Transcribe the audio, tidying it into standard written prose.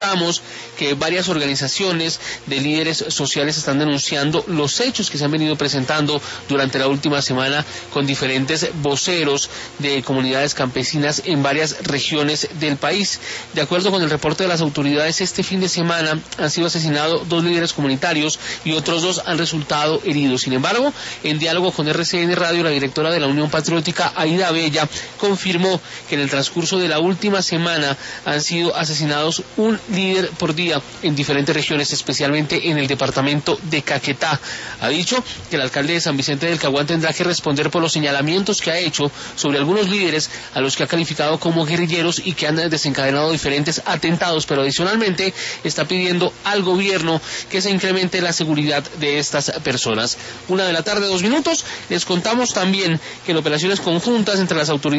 Que varias organizaciones de líderes sociales están denunciando los hechos que se han venido presentando durante la última semana con diferentes voceros de comunidades campesinas en varias regiones del país. De acuerdo con el reporte de las autoridades, este fin de semana han sido asesinados 2 líderes comunitarios y otros 2 han resultado heridos. Sin embargo, en diálogo con RCN Radio, la directora de la Unión Patriótica, Aida Bella, confirmó que en el transcurso de la última semana han sido asesinados un líder por día en diferentes regiones, especialmente en el departamento de Caquetá. Ha dicho que el alcalde de San Vicente del Caguán tendrá que responder por los señalamientos que ha hecho sobre algunos líderes a los que ha calificado como guerrilleros y que han desencadenado diferentes atentados, pero adicionalmente está pidiendo al gobierno que se incremente la seguridad de estas personas. 1:02 p.m, les contamos también que en operaciones conjuntas entre las autoridades